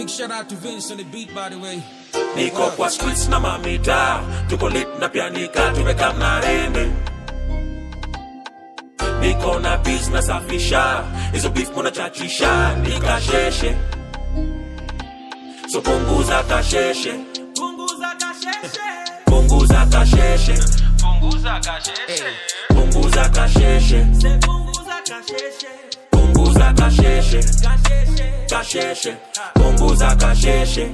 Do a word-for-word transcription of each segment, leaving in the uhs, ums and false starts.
Big shout out to Vince on the beat, by the way. Niko kwa streets na mamita, tuko lit na pianika, tumekam na rende. Niko na business afisha, hizo beef muna chachisha, nikasheshe. So punguza kasheshe, punguza kasheshe, punguza kasheshe, punguza kasheshe, punguza kasheshe, se punguza kasheshe, punguza kasheshe, kasheshe, kasheshe, punguza kasheshe.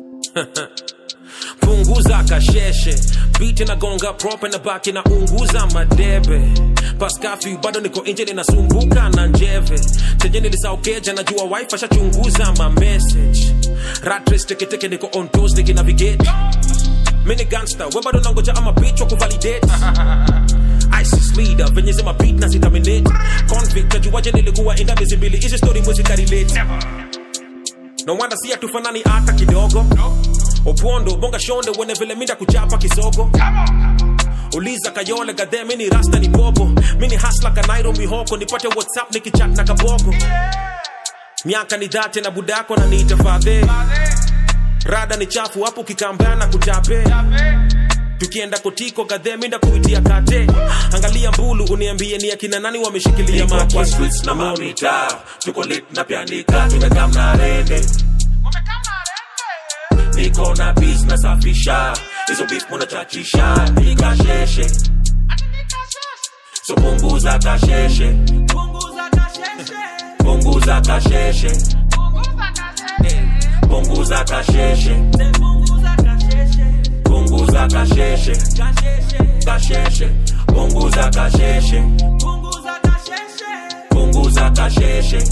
Punguza kasheshe, beat na gonga prop na baki na unguza madebe. Paskafi bado niko nje ninasumbuka na njeve. Teje nilisaukeja najua wifi ashachunguza ma message. Rat race teke teke niko on toes niki navigate. Mini gangster, we bado nangoja ama bitch wa kuvalidate. ISIS leader, venye zema beat na zitaminate. Convict, kajuwaje nilikuwa inda mizi mbili. Izi story mwezi karelate. No wonder siya tufanani ata kidogo. Opondo, bonga shonde, wene vile minda kuchapa kisogo. Uliza kayole, gade, mini rasta ni bobo. Mini hasla kanairo mihoko, nipate WhatsApp nikichat na kaboko. Miaka ni date na budako na niita fadhe. Rada ni chafu, hapo kikambea na kuchape. Tukienda kotiko, gade, minda kuitia kate. Angalia mbulu, uniambie ni akina nani wameshikilia maki. Niko kwa streets na mamita, tuko lit na pianika, tumekam na rende. Niko na business afisha, hizo beef muna chachisha, nikasheshe. So punguza kasheshe, punguza kasheshe, punguza kasheshe, punguza kasheshe, se punguza kasheshe, punguza kasheshe, kasheshe, kasheshe, punguza kasheshe, punguza kasheshe, punguza kasheshe,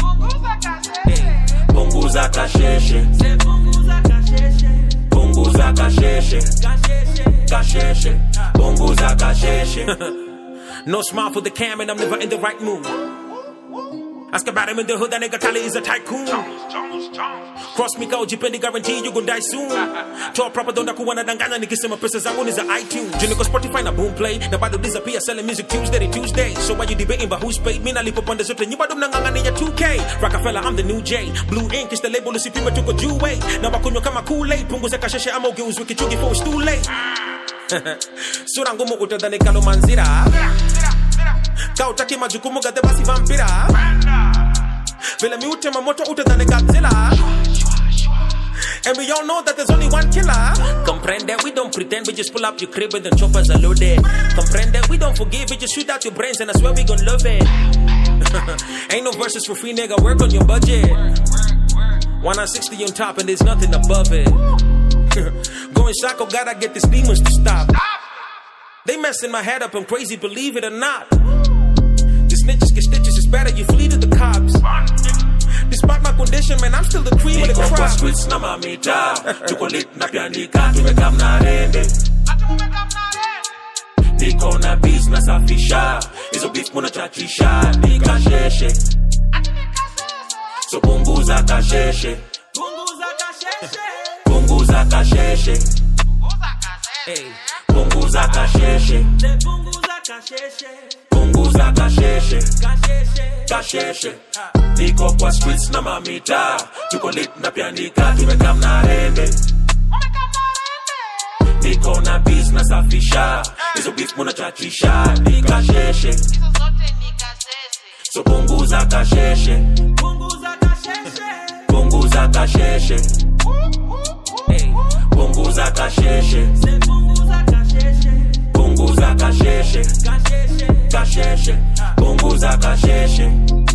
punguza kasheshe, se punguza kasheshe, punguza kasheshe, kasheshe, kasheshe, punguza kasheshe. No smile for the cam and I'm never in the right mood. Ask about him in the hood, that nigga Kali is a tycoon. Cross me kao jipendi guarantee you gon' die soon. Toa proper donda kuwana danganya nikisema pesa zangu ni za iTunes. Juu niko Spotify na boom play, na bado disappear selling music Tuesday to Tuesday. So why you debating about who's paid? Mina lipo pande zote nyi bado mnangangania two K. Rockefeller, I'm the new J. Blue ink is the label usipime tuko juu way. Na wakunywa kama Kool-Aid, punguza kasheshe ama ugeuzwe kichungi for it's too late. Sura ngumu utadhani kalo manzira. Kautaki majukumu gade basi vampira. Vile mi utema moto utadhani Godzilla. And we all know that there's only one killer. Comprende, we don't pretend, we just pull up your crib and the choppers are loaded. Comprende, we don't forgive, we just shoot out your brains and I swear we gon' love it. Ain't no verses for free, nigga, work on your budget. one sixty on top and there's nothing above it. Going psycho, gotta get these demons to stop. They messing my head up, I'm crazy, believe it or not. The snitches get stitches, it's better you flee to the cops. Despite my condition, man, I'm still the cream of the crop. Niko kwa streets na mamita, tuko lit na pianika, tumekam na rende. Niko na business afisha, hizo beef muna chachisha, nikasheshe. So punguza kasheshe, punguza kasheshe, punguza kasheshe, punguza kasheshe, se punguza kasheshe, punguza kasheshe, kasheshe, kasheshe. Niko kwa streets na mamita, tuko lit na pianika, tumekam na rende. Niko na business afisha, hizo beef muna chachisha, nikasheshe. So punguza kasheshe, punguza kasheshe, punguza kasheshe, punguza kasheshe, se punguza kasheshe, punguza kasheshe, kasheshe, kasheshe, punguza kasheshe.